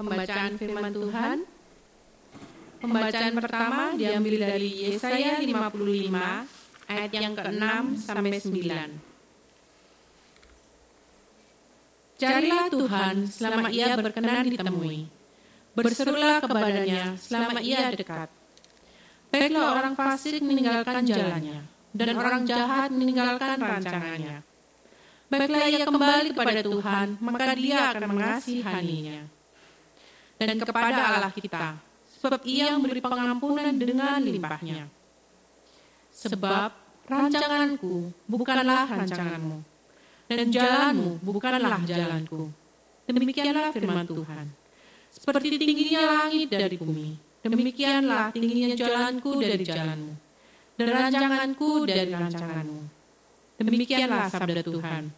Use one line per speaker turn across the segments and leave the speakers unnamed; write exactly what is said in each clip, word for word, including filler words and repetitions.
Pembacaan firman Tuhan. Pembacaan pertama diambil dari Yesaya lima puluh lima ayat yang keenam sampai sembilan. Carilah Tuhan selama ia berkenan ditemui. Berserulah kepadanya selama ia dekat. Baiklah orang fasik meninggalkan jalannya, dan orang jahat meninggalkan rancangannya. Baiklah ia kembali kepada Tuhan, maka dia akan mengasihaninya. Dan kepada Allah kita, sebab ia memberi pengampunan dengan limpahnya. Sebab rancanganku bukanlah rancanganmu, dan jalanmu bukanlah jalanku. Demikianlah firman Tuhan. Seperti tingginya langit dari bumi, demikianlah tingginya jalanku dari jalanmu, dan rancanganku dari rancanganmu. Demikianlah sabda Tuhan.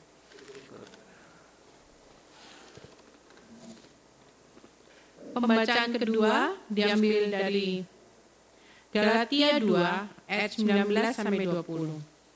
Pembacaan kedua diambil dari Galatia dua ayat sembilan belas sampai dua puluh.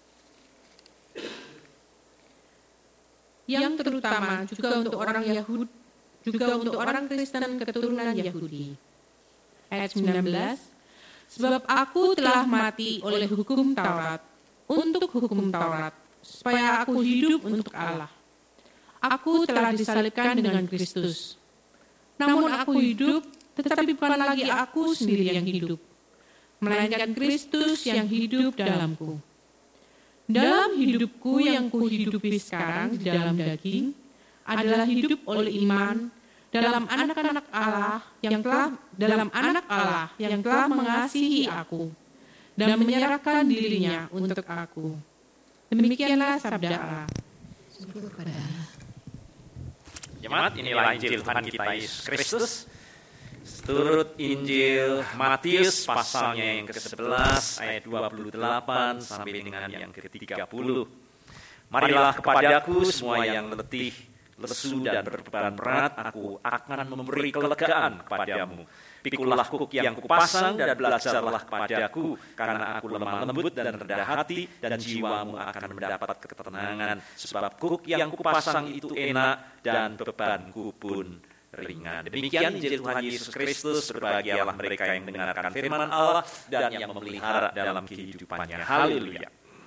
Yang terutama juga untuk orang Yahudi, juga untuk orang Kristen keturunan Yahudi. Ayat sembilan belas. Sebab aku telah mati oleh hukum Taurat, untuk hukum Taurat, supaya aku hidup untuk Allah. Aku telah disalibkan dengan Kristus. Namun aku hidup, tetapi bukan lagi aku sendiri yang hidup, melainkan Kristus yang hidup dalamku. Dalam hidupku yang kuhidupi sekarang di dalam daging, adalah hidup oleh iman dalam anak-anak Allah yang telah dalam anak Allah yang telah mengasihi aku dan menyerahkan dirinya untuk aku. Demikianlah sabda Allah.
Syukur kepada Allah.
Jemaat, inilah Injil Tuhan kita Yesus Kristus. Seturut Injil Matius pasalnya yang ke sebelas ayat dua puluh delapan sampai dengan yang ke tiga puluh. Marilah kepadaku semua yang letih, lesu dan berbeban berat, aku akan memberi kelegaan kepadamu. Pikulah kuk yang kupasang dan belajarlah kepadaku, karena aku lemah lembut dan rendah hati, dan jiwamu akan mendapat ketenangan. Sebab kuk yang kupasang itu enak dan bebanku pun ringan. Demikian Injil Tuhan Yesus Kristus. Berbahagialah mereka yang mendengarkan firman Allah dan yang memelihara dalam kehidupannya. Haleluya.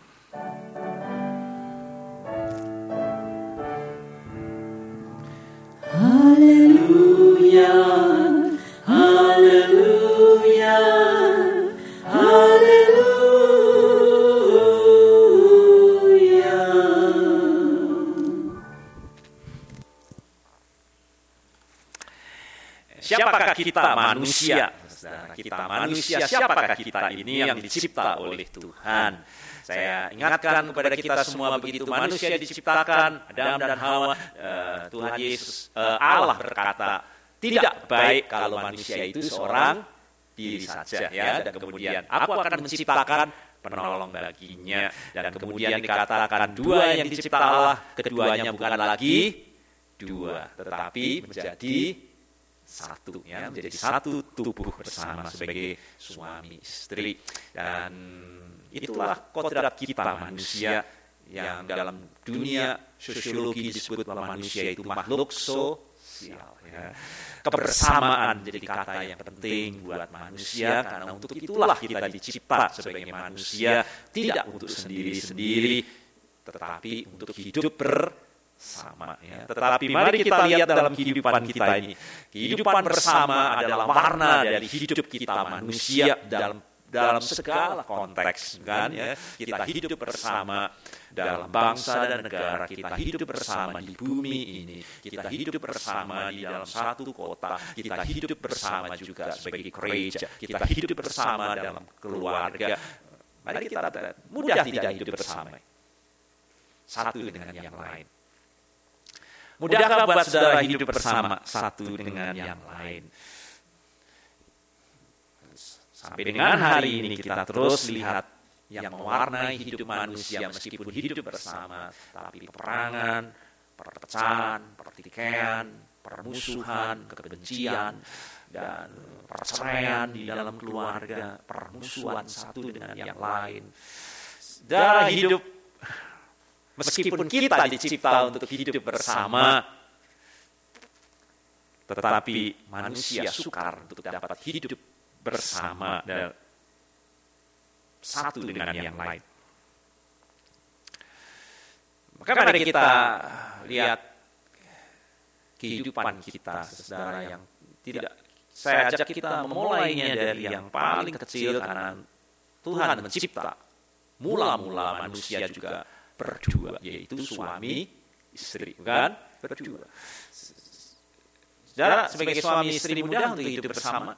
Haleluya, haleluya, haleluya.
Siapakah kita manusia? Kita manusia, siapakah kita ini yang dicipta oleh Tuhan? Saya ingatkan kepada kita semua, begitu manusia diciptakan, Adam dan Hawa, uh, Tuhan Yesus, uh, Allah berkata, tidak baik kalau manusia itu seorang diri saja, ya. Dan kemudian aku akan menciptakan penolong baginya. Dan kemudian dikatakan dua yang dicipta Allah, keduanya bukan lagi dua, tetapi menjadi satu, ya, menjadi satu tubuh bersama sebagai suami istri. Dan itulah kodrat kita manusia, yang dalam dunia sosiologi disebut bahwa manusia itu makhluk sosial, ya. Kebersamaan jadi kata yang penting buat manusia, karena untuk itulah kita dicipta sebagai manusia, tidak untuk sendiri-sendiri, tetapi untuk hidup bersama, ya. Tetapi mari kita lihat dalam kehidupan kita ini, kehidupan bersama adalah warna dari hidup kita manusia dalam dalam segala konteks, kan, ya. Kita hidup bersama dalam bangsa dan negara, kita hidup bersama di bumi ini, kita hidup bersama di dalam satu kota, kita hidup bersama juga sebagai gereja, kita hidup bersama dalam keluarga. Mari kita mudah tidak hidup bersama satu dengan yang lain. Mudahkah buat saudara hidup bersama satu dengan yang lain? Sampai dengan hari ini kita terus lihat yang mewarnai hidup manusia meskipun hidup bersama, tapi peperangan, perpecahan, pertikaian, permusuhan, kebencian, dan perceraian di dalam keluarga, permusuhan satu dengan yang lain. Dalam hidup, meskipun kita dicipta untuk hidup bersama, tetapi manusia sukar untuk dapat hidup bersama dan satu dengan yang lain. Maka mari kita lihat kehidupan kita, saudara, yang tidak, saya ajak kita memulainya dari yang paling kecil, karena Tuhan mencipta mula-mula manusia juga berdua, yaitu suami istri, bukan? Berdua. Saudara, sebagai suami istri mudah untuk hidup bersama.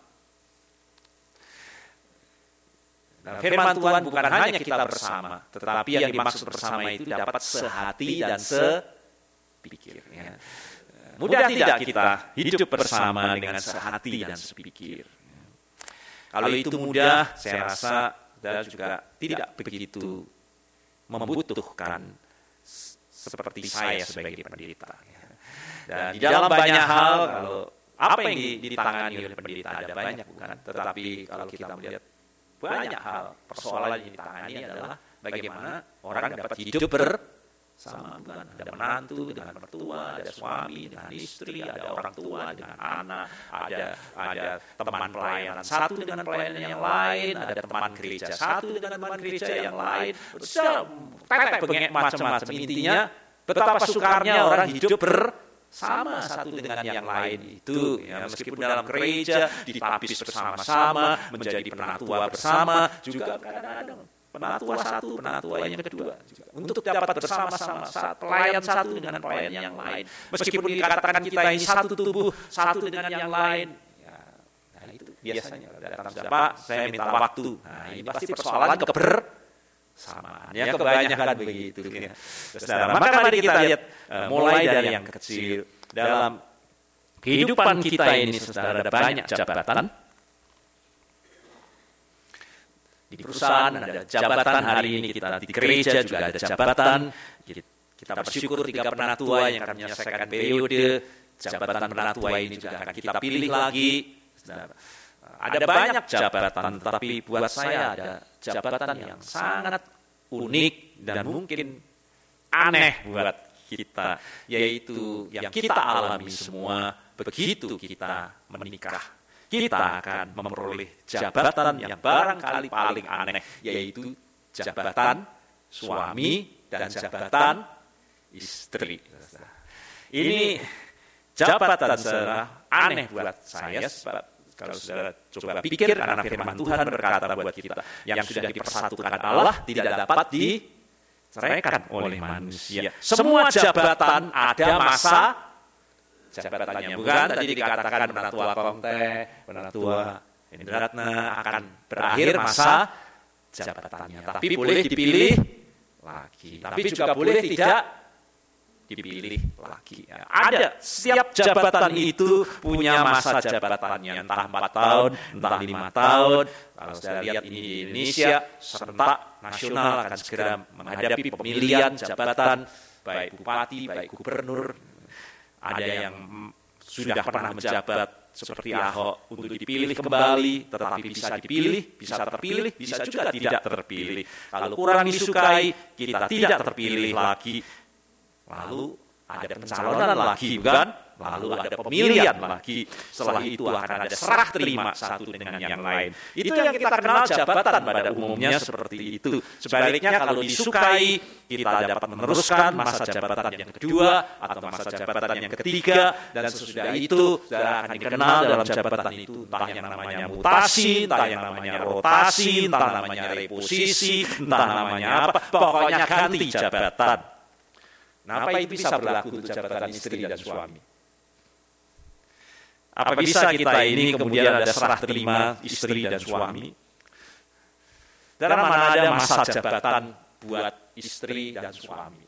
Nah, firman Tuhan bukan hanya kita bersama, tetapi yang dimaksud bersama itu dapat sehati dan sepikir. Ya. Mudah tidak kita hidup bersama dengan sehati dan sepikir? Kalau itu mudah, saya rasa dan juga tidak begitu membutuhkan seperti saya sebagai pendeta. Dan di dalam banyak hal, kalau apa yang ditangani oleh pendeta ada banyak, bukan? Tetapi kalau kita melihat banyak hal, persoalan yang ditangani adalah bagaimana orang dapat hidup bersama, bukan? Ada menantu dengan mertua, ada suami dengan istri, ada orang tua dengan anak, ada ada teman pelayanan satu dengan pelayanan yang lain, ada teman gereja satu dengan teman gereja yang lain. Tetek bengek macam-macam. Intinya betapa sukarnya orang hidup bersama satu dengan yang lain itu, ya, meskipun dalam gereja ditapis bersama-sama, menjadi penatua bersama, juga kadang-kadang penatua satu, penatua yang kedua juga. Untuk dapat bersama-sama, saat pelayan satu dengan pelayan yang lain, meskipun dikatakan kita ini satu tubuh, satu dengan yang lain, ya, nah itu biasanya datang sudah, Pak, saya minta waktu. Nah ini pasti persoalan kebersamaan, ya kebanyakan begitu. Ya. Saudara, maka mari kita lihat uh, mulai dari yang kecil. Dalam kehidupan kita ini, saudara, ada banyak jabatan. Di perusahaan ada jabatan, hari ini kita di gereja juga ada jabatan. Kita bersyukur tiga penatua yang akan menyelesaikan periode. Jabatan penatua ini juga akan kita pilih lagi. Ada banyak jabatan, tetapi buat saya ada jabatan yang sangat unik dan mungkin aneh buat kita, yaitu yang kita alami semua begitu kita menikah. Kita akan memperoleh jabatan yang barangkali paling aneh, yaitu jabatan suami dan jabatan istri. Ini jabatan saudara aneh buat saya, sebab kalau saudara coba pikir, karena firman Tuhan berkata buat kita, yang sudah dipersatukan Allah tidak dapat diceraikan oleh manusia. Semua jabatan ada masa jabatannya, bukan? Tadi dikatakan penatua Komte, penatua Indratna akan berakhir masa jabatannya, tapi boleh dipilih lagi, tapi juga boleh tidak dipilih lagi. Ada, setiap jabatan itu punya masa jabatannya, entah empat tahun, entah lima tahun. Kalau saya lihat ini di Indonesia, serentak nasional akan segera menghadapi pemilihan jabatan, baik bupati, baik gubernur. Ada yang sudah pernah menjabat seperti Ahok untuk dipilih kembali, tetapi bisa dipilih, bisa terpilih, bisa juga tidak terpilih. Kalau kurang disukai, kita tidak terpilih lagi. Lalu ada pencalonan lagi, bukan? Lalu ada pemilihan lagi. Setelah itu akan ada serah terima satu dengan yang lain. Itu yang kita kenal jabatan pada umumnya seperti itu. Sebaliknya kalau disukai, kita dapat meneruskan masa jabatan yang kedua atau masa jabatan yang ketiga, dan sesudah itu saudara akan dikenal dalam jabatan itu entah yang namanya mutasi, entah yang namanya rotasi, entah namanya reposisi, entah namanya apa, pokoknya ganti jabatan. Nah, apa itu bisa berlaku untuk jabatan istri dan suami? Apa bisa kita ini kemudian ada serah terima istri dan suami? Dalam mana ada masa jabatan buat istri dan suami?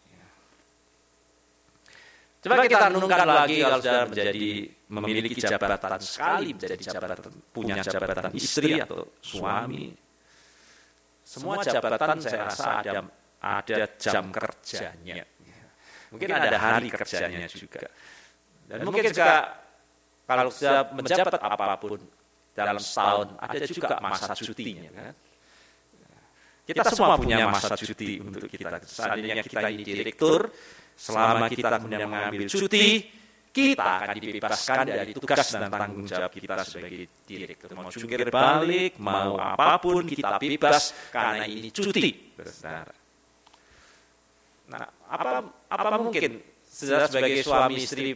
Coba kita renungkan lagi kalau sudah menjadi memiliki jabatan sekali, menjadi jabatan, punya jabatan istri atau suami. Semua jabatan saya rasa ada ada jam kerjanya. Mungkin ada hari kerjanya juga. Dan mungkin juga kalau sudah menjabat apapun dalam setahun, ada juga masa cutinya. Kan? Kita semua punya masa cuti untuk kita. Seandainya kita ini direktur, selama kita kemudian mengambil cuti, kita akan dibebaskan dari tugas dan tanggung jawab kita sebagai direktur. Mau jungkir balik, mau apapun kita bebas karena ini cuti, saudara. Nah, apa apa mungkin saudara sebagai suami istri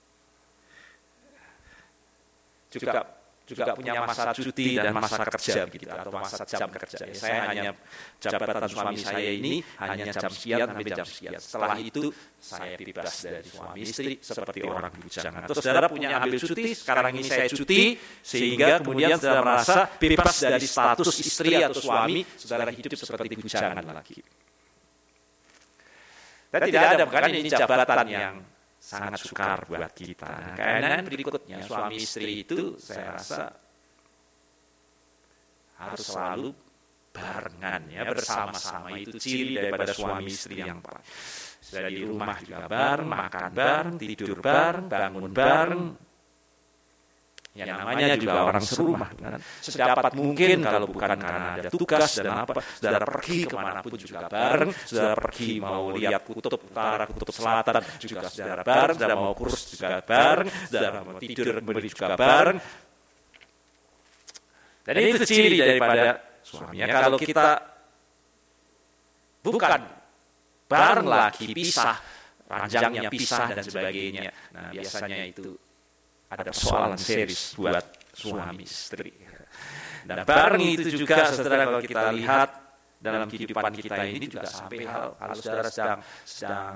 juga juga punya masa cuti dan masa kerja gitu, atau masa jam kerja. Ya, saya hanya jabatan suami saya ini hanya jam sekian sampai jam sekian. Setelah itu saya bebas dari suami istri seperti orang bujangan. Terus saudara punya ambil cuti, sekarang ini saya cuti, sehingga kemudian saudara merasa bebas dari status istri atau suami, saudara hidup seperti bujangan lagi. Dan tidak ada, bukan ini jabatan yang sangat sukar buat kita. Nah, keadaan berikutnya, suami istri itu saya rasa harus selalu barengan, ya, bersama-sama. Itu ciri daripada suami istri yang baik. Sudah di rumah juga bareng, makan bareng, tidur bareng, bangun bareng. Yang namanya juga orang serumah. Kan? Sedapat mungkin kalau bukan karena ada tugas dan apa, saudara pergi kemanapun juga bareng, saudara pergi mau lihat kutub utara, kutub selatan juga saudara bareng, saudara mau kursus juga bareng, saudara mau tidur kembali juga bareng. Dan itu ciri daripada suami. Ya, kalau kita bukan bareng lagi, pisah, ranjangnya pisah dan sebagainya. Nah, biasanya itu ada persoalan serius buat suami istri. Dan bareng itu juga, saudara, kalau kita lihat dalam kehidupan kita ini juga sampai hal, kalau saudara sedang, sedang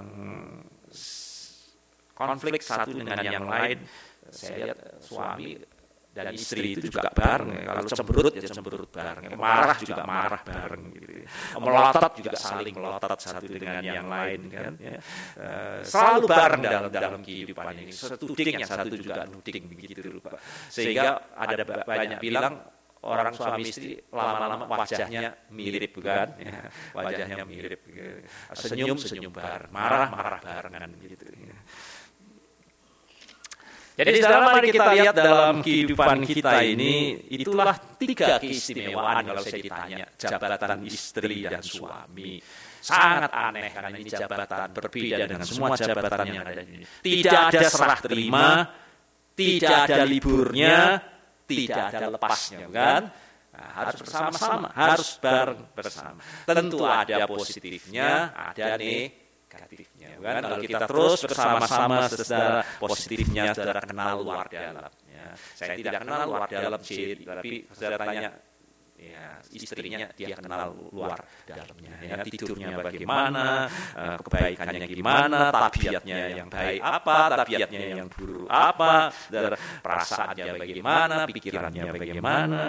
konflik satu dengan yang lain, saya lihat suami dan istri itu juga bareng. Kalau cemberut ya cemberut bareng, marah juga marah bareng, gitu. Melotot juga saling melotot satu dengan yang lain, kan? Ya. Uh, selalu bareng dalam dalam kehidupan ini. Satu tuding yang satu juga nuding, begitu rupa. Sehingga ada banyak bilang orang suami istri lama-lama wajahnya mirip, bukan? Ya, wajahnya mirip. Senyum senyum bareng, marah marah barengan, gitu. Jadi saudara, mari kita lihat dalam kehidupan kita ini, itulah tiga keistimewaan kalau saya ditanya, jabatan istri dan suami. Sangat aneh karena ini jabatan berbeda dengan semua jabatan yang ada di sini. Tidak ada serah terima, tidak ada liburnya, tidak ada lepasnya, kan? Nah, harus bersama-sama, harus bareng bersama. Tentu ada positifnya, ada negatifnya. Kan? Kalau kita terus bersama-sama, saudara, positifnya saudara kenal luar dalam. Ya. Saya tidak kenal luar dalam, tapi saudara tanya, ya, istrinya dia kenal luar dalamnya. Ya, tidurnya bagaimana, kebaikannya gimana, tabiatnya yang baik apa, tabiatnya yang buruk apa, saudara, perasaannya bagaimana, pikirannya bagaimana.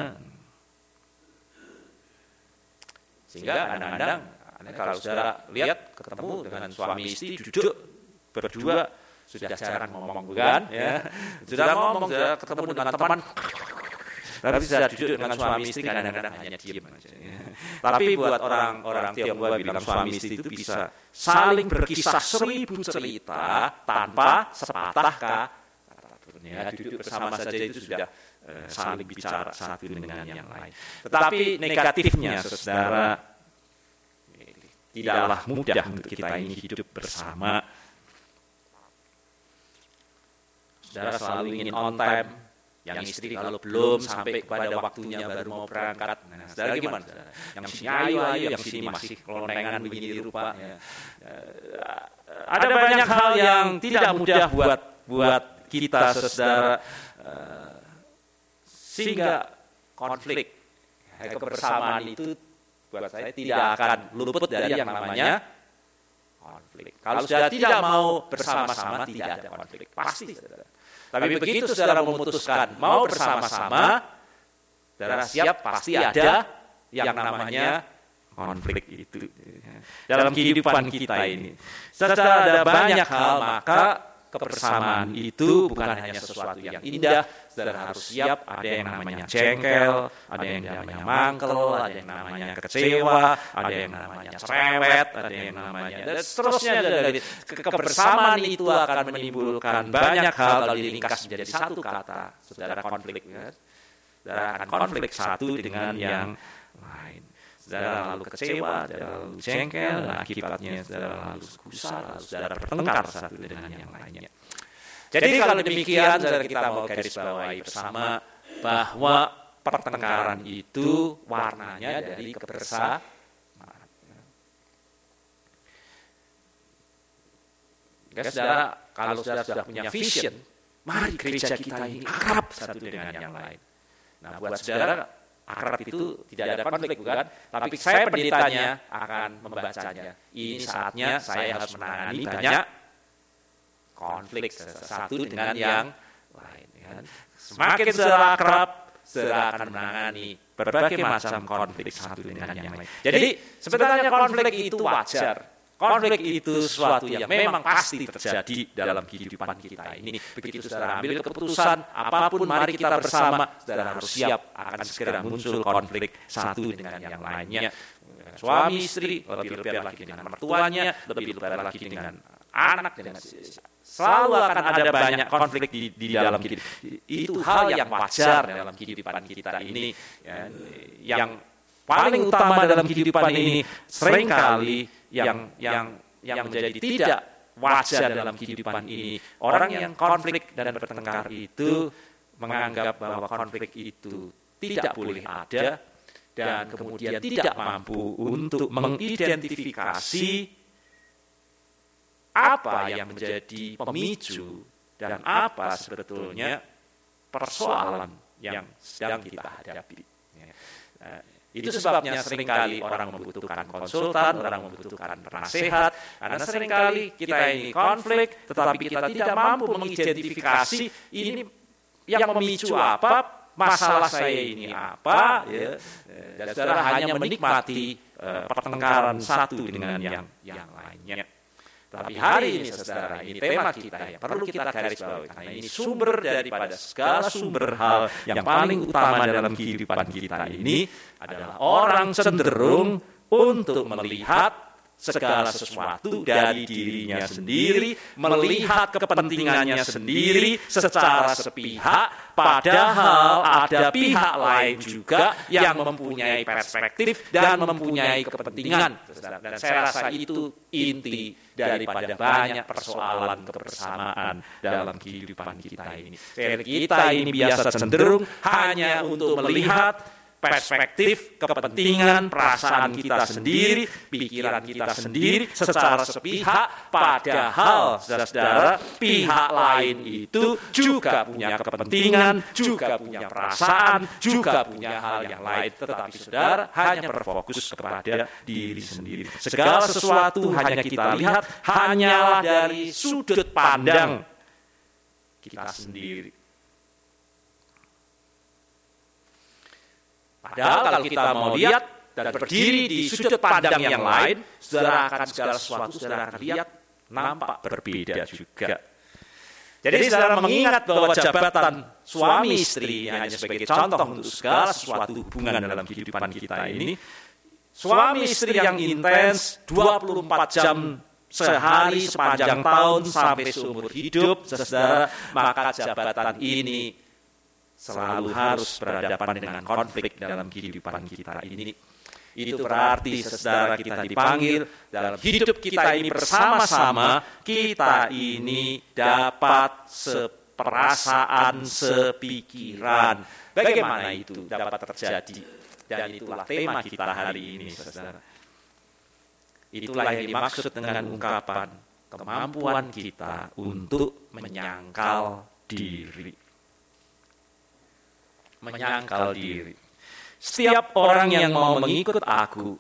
Sehingga kadang-kadang kalau saudara lihat ketemu dengan suami istri duduk berdua sudah jarang ngomong, bukan? Ya. Sudah ngomong, sudah ketemu dengan teman, tapi sudah duduk dengan suami istri kadang-kadang hanya diam aja. Ya. Tapi buat orang-orang Tionghoa bilang suami istri itu bisa saling berkisah seribu cerita tanpa sepatah kata. Ya, duduk bersama saja itu sudah uh, saling bicara satu dengan yang lain. Tetapi negatifnya, saudara, tidaklah mudah untuk kita ini hidup bersama. Saudara selalu ingin on time, yang istri kalau belum sampai kepada waktunya baru mau berangkat. Nah, saudara gimana? Saudara? Yang sini ayo ayo, yang sini masih kelonengan begini rupa. Ya. Ada banyak hal yang tidak mudah buat buat kita, saudara, sehingga konflik, kebersamaan itu buat saya tidak akan luput dari yang namanya konflik. Kalau sudah tidak mau bersama-sama, tidak ada konflik, pasti, saudara. Tapi begitu saudara memutuskan mau bersama-sama, saudara siap pasti ada yang namanya konflik itu. Dalam kehidupan kita ini, saudara, ada banyak hal, maka kebersamaan itu bukan hanya sesuatu yang indah. Saudara harus siap, ada yang namanya jengkel, ada yang namanya mangkel, ada yang namanya kecewa, ada yang namanya cerewet, ada yang namanya, dan seterusnya. Dari kebersamaan itu akan menimbulkan banyak hal kalau diringkas menjadi satu kata, saudara, konflik. Ya. Saudara akan konflik satu dengan yang lain. Saudara lalu kecewa, lalu jengkel, nah, akibatnya saudara lalu gusar, saudara bertengkar satu dengan yang lainnya. Jadi kalau demikian, saudara, kita mau garis bawahi bersama bahwa pertengkaran itu warnanya dari kebersamaan. Ya, saudara, kalau saudara sudah punya vision, mari gereja kita ini akrab satu dengan yang lain. Nah, buat saudara, akrab itu tidak ada konflik, bukan? Tapi saya pendetanya akan membacanya. Ini saatnya saya harus menangani banyak konflik satu dengan yang lain. Semakin saudara akrab, saudara akan menangani berbagai macam konflik satu dengan yang lain. Jadi sebenarnya konflik itu wajar. Konflik itu sesuatu yang memang pasti terjadi dalam kehidupan kita ini. Begitu saudara ambil keputusan apapun, mari kita bersama, saudara harus siap akan segera muncul konflik satu dengan yang lainnya. Suami istri, lebih-lebih lagi dengan mertuanya, lebih-lebih lagi dengan anak, dengan selalu akan ada banyak konflik di, di dalam kehidupan. Itu hal yang wajar dalam kehidupan kita ini. Ya, yang paling utama dalam kehidupan ini seringkali yang yang yang menjadi tidak wajar dalam kehidupan ini, orang yang konflik dan bertengkar itu menganggap bahwa konflik itu tidak boleh ada dan kemudian tidak mampu untuk mengidentifikasi apa yang menjadi pemicu dan apa sebetulnya persoalan yang sedang kita hadapi. Itu sebabnya seringkali orang membutuhkan konsultan, orang membutuhkan penasehat, karena seringkali kita ini konflik, tetapi kita tidak mampu mengidentifikasi ini yang memicu apa, masalah saya ini apa, ya. Dan saudara hanya menikmati uh, pertengkaran satu dengan yang yang lainnya. Tapi hari ini, saudara, ini tema kita yang perlu kita garis bawahi, karena ini sumber daripada segala sumber hal yang paling utama dalam kehidupan kita ini adalah orang cenderung untuk melihat segala sesuatu dari dirinya sendiri, melihat kepentingannya sendiri secara sepihak, padahal ada pihak lain juga yang mempunyai perspektif dan mempunyai kepentingan. Dan saya rasa itu inti daripada banyak persoalan kebersamaan dalam kehidupan kita ini. Kita ini biasa cenderung hanya untuk melihat perspektif, kepentingan, perasaan kita sendiri, pikiran kita sendiri secara sepihak, padahal saudara-saudara pihak lain itu juga punya kepentingan, juga punya perasaan, juga punya hal yang lain, tetapi saudara hanya berfokus kepada diri sendiri. Segala sesuatu hanya kita lihat hanyalah dari sudut pandang kita sendiri. Padahal kalau kita mau lihat dan berdiri di sudut pandang yang lain, saudara akan segala sesuatu saudara akan lihat nampak berbeda juga. Jadi saudara mengingat bahwa jabatan suami istri hanya sebagai contoh untuk segala sesuatu hubungan dalam kehidupan kita ini. Suami istri yang intens dua puluh empat jam sehari sepanjang tahun sampai seumur hidup, saudara, maka jabatan ini selalu harus berhadapan dengan konflik dalam kehidupan kita ini. Itu berarti saudara kita dipanggil dalam hidup kita ini bersama-sama, kita ini dapat seperasaan, sepikiran. Bagaimana itu dapat terjadi? Dan itulah tema kita hari ini, saudara. Itulah yang dimaksud dengan ungkapan kemampuan kita untuk menyangkal diri. Menyangkal diri. Setiap orang yang mau mengikut aku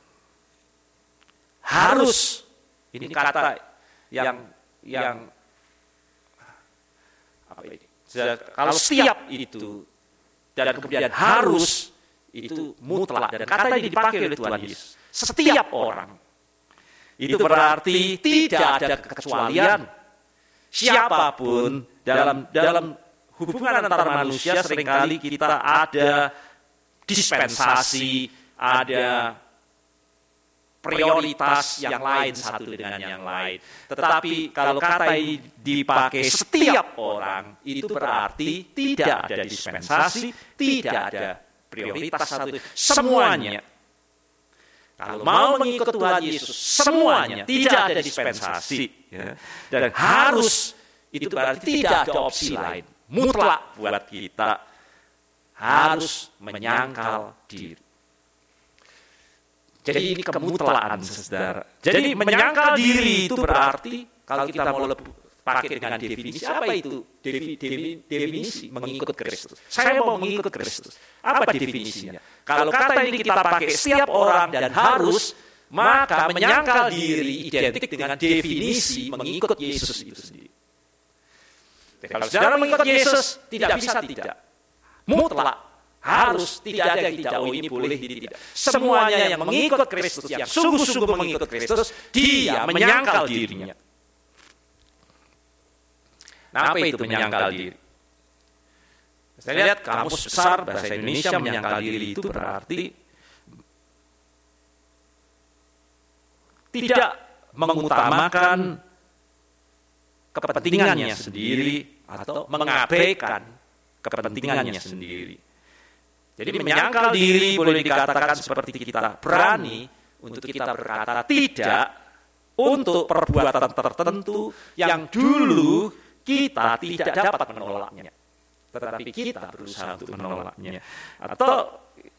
harus, ini kata yang yang apa ini? Kalau setiap itu dan kemudian harus itu mutlak, dan kata ini dipakai oleh Tuhan Yesus. Setiap orang. Itu berarti tidak ada kekecualian. Siapapun dalam dalam hubungan antar manusia seringkali kita ada dispensasi, ada prioritas yang lain satu dengan yang lain. Tetapi kalau kata ini dipakai setiap orang, itu berarti tidak ada dispensasi, tidak ada prioritas satu. Semuanya. Kalau mau mengikut Tuhan Yesus, semuanya tidak ada dispensasi. Ya. Dan harus itu berarti tidak ada opsi lain. Mutlak buat kita harus menyangkal diri. Jadi ini kemutlakan, saudara. Jadi menyangkal diri itu berarti, kalau kita mau lebih pakai dengan definisi, apa itu Defi, defi, definisi mengikut Kristus? Saya mau mengikut Kristus. Apa definisinya? Kalau kata ini kita pakai setiap orang dan harus, maka menyangkal diri identik dengan definisi mengikut Yesus itu sendiri. Kalau saudara mengikut Yesus, tidak bisa tidak. Mutlak. Harus, tidak ada yang tidak, oh ini boleh, ini tidak. Semuanya yang mengikut Kristus, yang sungguh-sungguh mengikut Kristus, dia menyangkal dirinya. Nah, apa itu menyangkal diri? Saya lihat kamus besar bahasa Indonesia menyangkal diri itu berarti tidak mengutamakan kepentingannya sendiri atau mengabaikan kepentingannya sendiri. Jadi menyangkal diri boleh dikatakan seperti kita berani untuk kita berkata tidak untuk perbuatan tertentu yang dulu kita tidak dapat menolaknya. Tetapi kita berusaha untuk menolaknya. Atau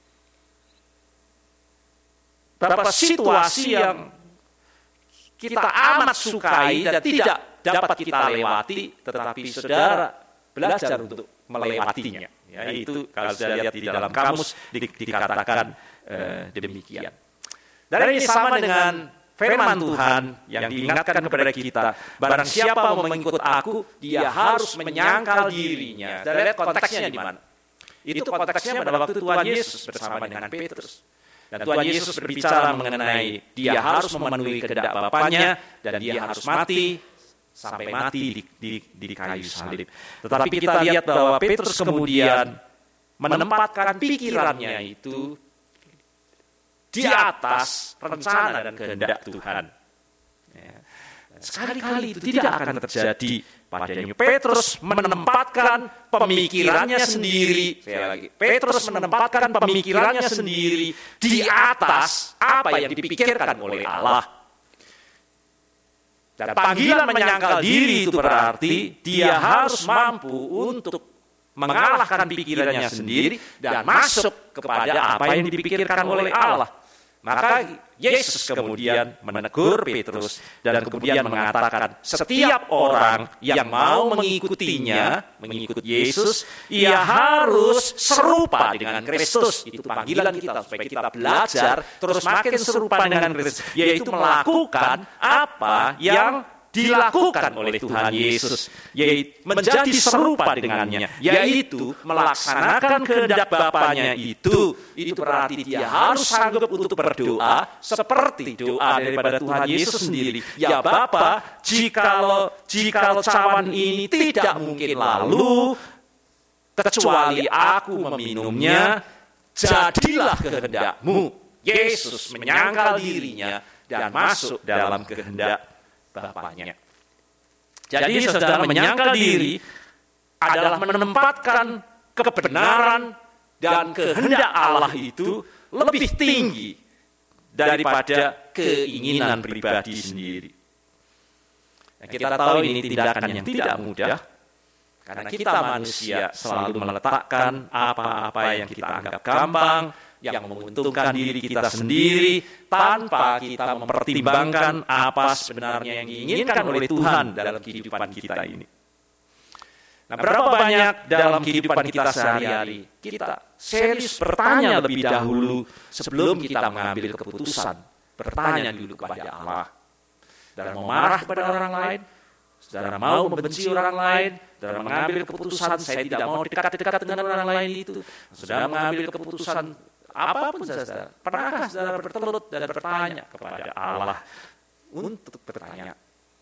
beberapa situasi yang kita amat sukai dan tidak dapat kita lewati, tetapi saudara belajar untuk melewatinya. Ya, itu kalau saya lihat di dalam kamus di, dikatakan uh, demikian. Dan ini sama dengan firman Tuhan yang diingatkan kepada kita. Barang siapa mau mengikut aku, dia harus menyangkal dirinya. Saya lihat konteksnya di mana. Itu konteksnya pada waktu Tuhan Yesus bersama dengan Petrus. Dan Tuhan Yesus berbicara mengenai dia harus memenuhi kehendak Bapanya dan dia harus mati sampai mati di, di, di kayu salib. Tetapi kita lihat bahwa Petrus kemudian menempatkan pikirannya itu di atas rencana dan kehendak Tuhan. Ya. Sekali-kali itu tidak akan terjadi padanya. Petrus menempatkan pemikirannya sendiri. Saya lagi, Petrus menempatkan pemikirannya sendiri di atas apa yang dipikirkan oleh Allah. Dan panggilan menyangkal diri itu berarti dia harus mampu untuk mengalahkan pikirannya sendiri dan masuk kepada apa yang dipikirkan oleh Allah. Maka Yesus kemudian menegur Petrus dan kemudian mengatakan setiap orang yang mau mengikutinya, mengikut Yesus, ia harus serupa dengan Kristus. Itu panggilan kita supaya kita belajar terus makin serupa dengan Kristus, yaitu melakukan apa yang dilakukan oleh Tuhan Yesus, yaitu menjadi serupa dengannya, yaitu melaksanakan kehendak Bapanya itu. Itu berarti dia harus sanggup untuk berdoa seperti doa daripada Tuhan Yesus sendiri. Ya Bapa, jikalau jikalau cawan ini tidak mungkin lalu kecuali aku meminumnya, jadilah kehendak-Mu. Yesus menyangkal dirinya dan masuk dalam kehendak Bapanya. Jadi saudara, menyangkal diri adalah menempatkan kebenaran dan kehendak Allah itu lebih tinggi daripada keinginan pribadi sendiri. Nah, kita tahu ini tindakan yang tidak mudah, karena kita manusia selalu meletakkan apa-apa yang kita anggap gampang, yang menguntungkan diri kita sendiri, tanpa kita mempertimbangkan apa sebenarnya yang diinginkan oleh Tuhan dalam kehidupan kita ini. Nah, berapa banyak dalam kehidupan kita sehari-hari kita serius bertanya lebih dahulu sebelum kita mengambil keputusan. Bertanya dulu kepada Allah. Saudara mau marah kepada orang lain, saudara mau membenci orang lain, saudara mengambil keputusan saya tidak mau dekat-dekat dengan orang lain itu, saudara mengambil keputusan apapun saudara, pernahkah saudara bertelut dan bertanya kepada Allah untuk bertanya,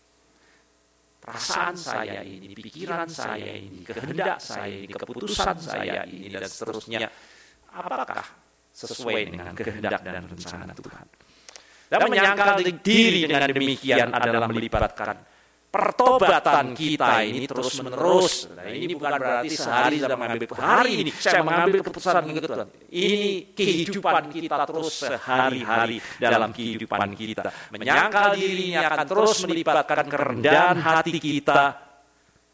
perasaan saya ini, pikiran saya ini, kehendak saya ini, keputusan saya ini, dan seterusnya, apakah sesuai dengan kehendak dan rencana Tuhan? Dan menyangkal diri dengan demikian adalah melibatkan pertobatan kita ini terus-menerus. Nah, ini bukan berarti sehari saya mengambil hari ini saya mengambil keputusan mengikut Tuhan. Ini kehidupan kita terus sehari-hari dalam kehidupan kita. Menyangkal dirinya akan terus melibatkan kerendahan hati kita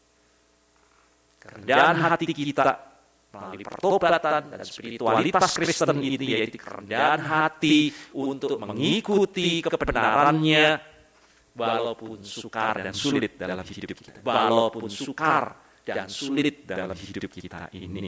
kerendahan hati kita melalui pertobatan dan spiritualitas Kristen ini, yaitu kerendahan hati untuk mengikuti kebenarannya walaupun sukar dan sulit dalam hidup kita. Walaupun sukar dan sulit dalam hidup kita ini.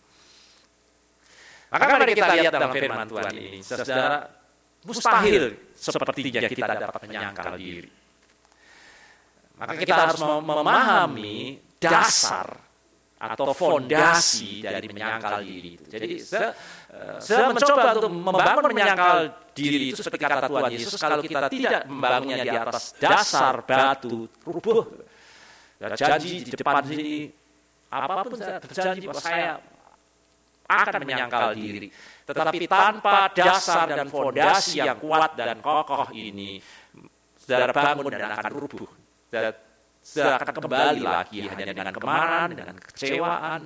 Maka mari kita lihat dalam firman Tuhan ini, saudara, mustahil sepertinya kita dapat menyangkal diri. Maka kita harus memahami dasar atau fondasi dari menyangkal diri itu. Jadi saya, saya mencoba untuk membangun menyangkal diri itu seperti kata Tuhan Yesus, kalau kita tidak membangunnya di atas dasar batu rubuh. Dan janji di depan sini, apapun saya berjanji bahwa saya akan menyangkal diri. Tetapi tanpa dasar dan fondasi yang kuat dan kokoh ini, saudara bangun dan akan rubuh. Saudara akan kembali lagi hanya dengan kemarahan, dengan kekecewaan.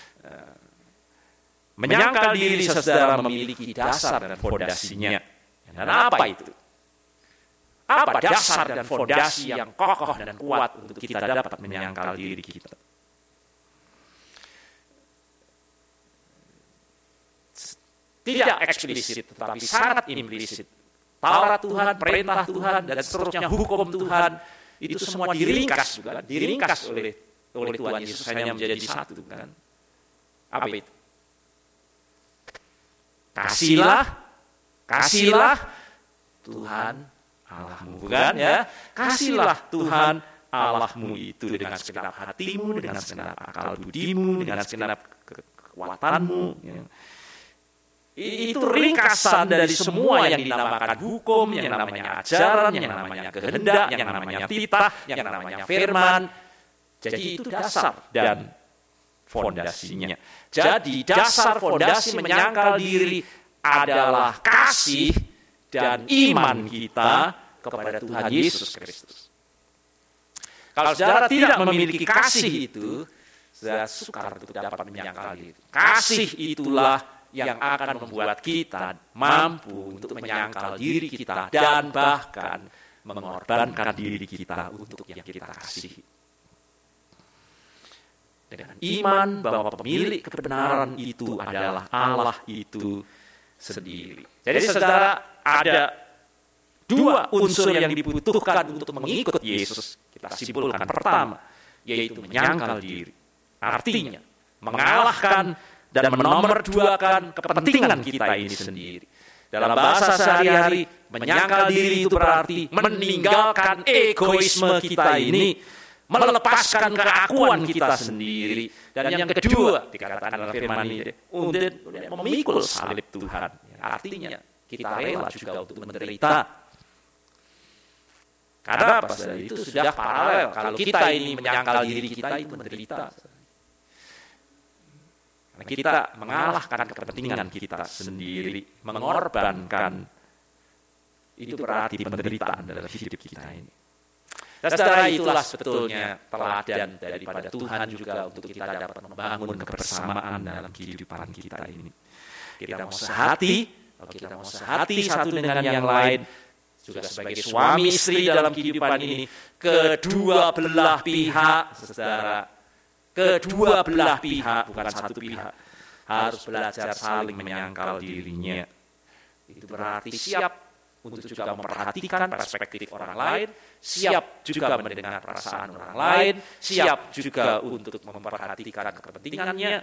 Menyangkal diri saudara memiliki dasar dan fondasinya. Dan apa itu? Apa dasar dan fondasi yang kokoh dan kuat untuk kita dapat menyangkal diri kita? Tidak eksplisit, tetapi sangat implisit. Taurat Tuhan, perintah Tuhan, dan seterusnya hukum Tuhan, itu semua diringkas, bukan? Diringkas oleh oleh Tuhan Yesus hanya menjadi satu, kan? Apa itu? Kasihlah, kasihlah Tuhan Allahmu, bukan ya? Kasihlah Tuhan Allahmu itu dengan segenap hatimu, dengan segenap akal budimu, dengan segenap kekuatanmu. Ya. Itu ringkasan dari semua yang dinamakan hukum, yang namanya ajaran, yang namanya kehendak, yang namanya titah, yang namanya firman. Jadi itu dasar dan fondasinya. Jadi dasar fondasi menyangkal diri adalah kasih dan iman kita kepada Tuhan Yesus Kristus. Kalau saudara tidak memiliki kasih itu, saudara sukar untuk dapat menyangkal diri. Kasih itulah yang akan membuat kita mampu untuk menyangkal diri kita dan bahkan mengorbankan diri kita untuk yang kita kasihi. Dengan iman bahwa pemilik kebenaran itu adalah Allah itu sendiri. Jadi saudara, ada dua unsur yang dibutuhkan untuk mengikut Yesus. Kita simpulkan pertama, yaitu menyangkal diri. Artinya, mengalahkan dan menomorduakan kepentingan kita ini sendiri. Dalam bahasa sehari-hari, menyangkal diri itu berarti meninggalkan egoisme kita ini, melepaskan keakuan kita sendiri. Dan yang kedua, dikatakan dalam firman ini, untuk memikul salib Tuhan. Artinya, kita rela juga untuk menderita. Karena apa? Itu sudah paralel. Kalau kita ini menyangkal diri kita itu menderita. Kita mengalahkan kepentingan kita sendiri, mengorbankan, itu berarti penderitaan dalam hidup kita ini. Dan setelah itulah sebetulnya teladan daripada Tuhan juga untuk kita dapat membangun kebersamaan dalam kehidupan kita ini. Kita mau sehati, kalau kita mau sehati satu dengan yang lain, juga sebagai suami istri dalam kehidupan ini, kedua belah pihak, saudara, kedua belah pihak, bukan satu pihak, harus belajar saling menyangkal dirinya. Itu berarti siap untuk juga memperhatikan perspektif orang lain, siap juga mendengar perasaan orang lain, siap juga untuk memperhatikan kepentingannya.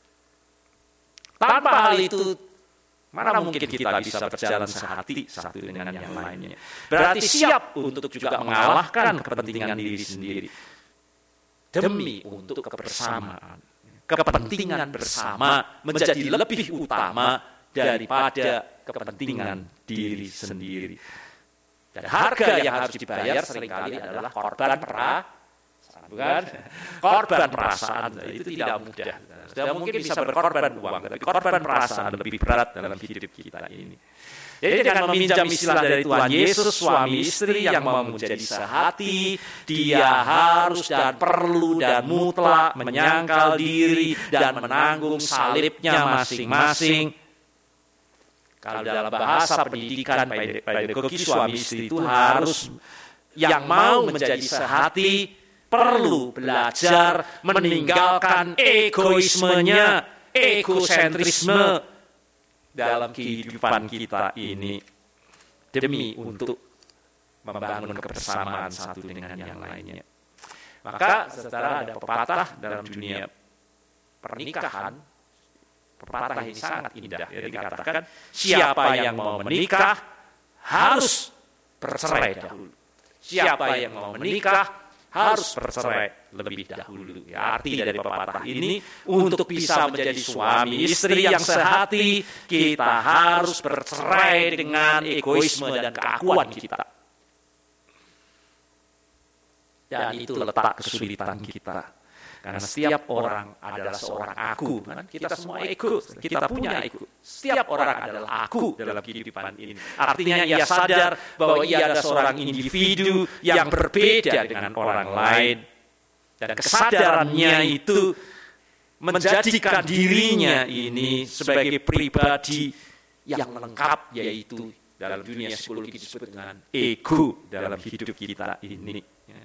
Tanpa hal itu, mana mungkin kita bisa berjalan sehati satu dengan yang lainnya. Berarti siap untuk juga mengalahkan kepentingan diri sendiri demi untuk kebersamaan. Kepentingan bersama menjadi lebih utama daripada kepentingan diri sendiri. Dan harga yang harus dibayar seringkali adalah korban perasaan, bukan? Korban perasaan itu tidak mudah. Sudah mungkin bisa berkorban uang, tapi korban perasaan lebih berat dalam hidup kita ini. Jadi dengan meminjam istilah dari Tuhan Yesus, suami istri yang mau menjadi sehati, dia harus dan perlu dan mutlak menyangkal diri dan menanggung salibnya masing-masing. Kalau dalam bahasa pendidikan pedagogi, suami istri itu harus yang mau menjadi sehati, perlu belajar meninggalkan egoismenya, egosentrisme dalam kehidupan kita ini demi untuk membangun kebersamaan satu dengan yang lainnya. Maka secara ada pepatah dalam dunia pernikahan, pepatah ini sangat indah. Jadi dikatakan, siapa yang mau menikah harus bercerai dahulu. Siapa yang mau menikah harus bercerai lebih dahulu. Ya, arti dari pepatah ini, untuk bisa menjadi suami istri yang sehati, kita harus bercerai dengan egoisme dan keakuan kita. Dan itu letak kesulitan kita. Karena setiap orang adalah seorang aku. Kan? Kita semua ego, kita punya ego. Setiap orang adalah aku dalam kehidupan ini. Artinya ia sadar bahwa ia adalah seorang individu yang berbeda dengan orang lain. Dan kesadarannya itu menjadikan dirinya ini sebagai pribadi yang lengkap, yaitu dalam dunia psikologi disebut dengan ego dalam hidup kita ini.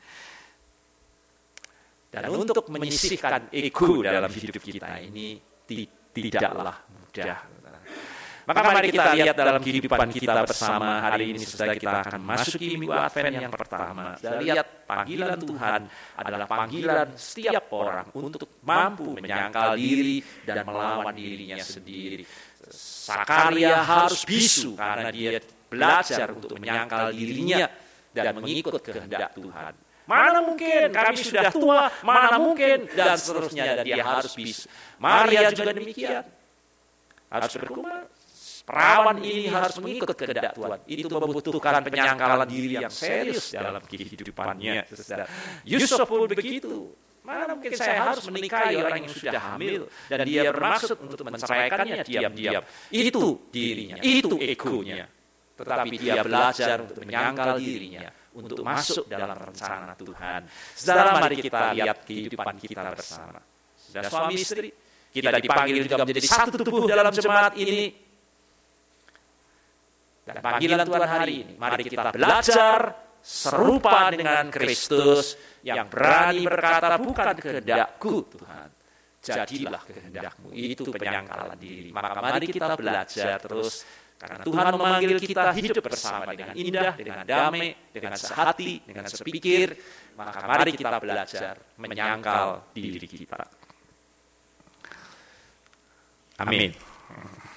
Dan untuk menyisihkan ego dalam hidup kita ini tidaklah mudah. Maka mari kita lihat dalam kehidupan kita bersama hari ini, setelah kita akan masuki minggu Advent yang pertama. Kita lihat panggilan Tuhan adalah panggilan setiap orang untuk mampu menyangkal diri dan melawan dirinya sendiri. Sakaria harus bisu karena dia belajar untuk menyangkal dirinya dan mengikut kehendak Tuhan. Mana mungkin kami sudah tua, mana mungkin, dan seterusnya, dan dia harus bisu. Maria juga demikian. Harus berkumar. Perawan ini harus mengikut kehendak Tuhan. Itu membutuhkan penyangkalan diri yang serius dalam kehidupannya. Yusuf pun begitu. Mana mungkin saya harus menikahi orang yang sudah hamil, dan dia bermaksud untuk menceraikannya diam-diam. Itu dirinya, itu egonya. Tetapi dia belajar untuk menyangkal dirinya, untuk masuk dalam rencana Tuhan. Saudara, mari kita lihat kehidupan kita bersama. Sudah suami istri, kita dipanggil juga menjadi satu tubuh dalam jemaat ini. Dan panggilan Tuhan hari ini, mari kita belajar serupa dengan Kristus yang berani berkata, bukan kehendakku Tuhan, jadilah kehendakmu. Itu penyangkalan diri. Maka mari kita belajar terus. Karena Tuhan memanggil kita hidup bersama dengan indah, dengan damai, dengan sehati, dengan sepikir. Maka mari kita belajar menyangkal diri kita. Amin.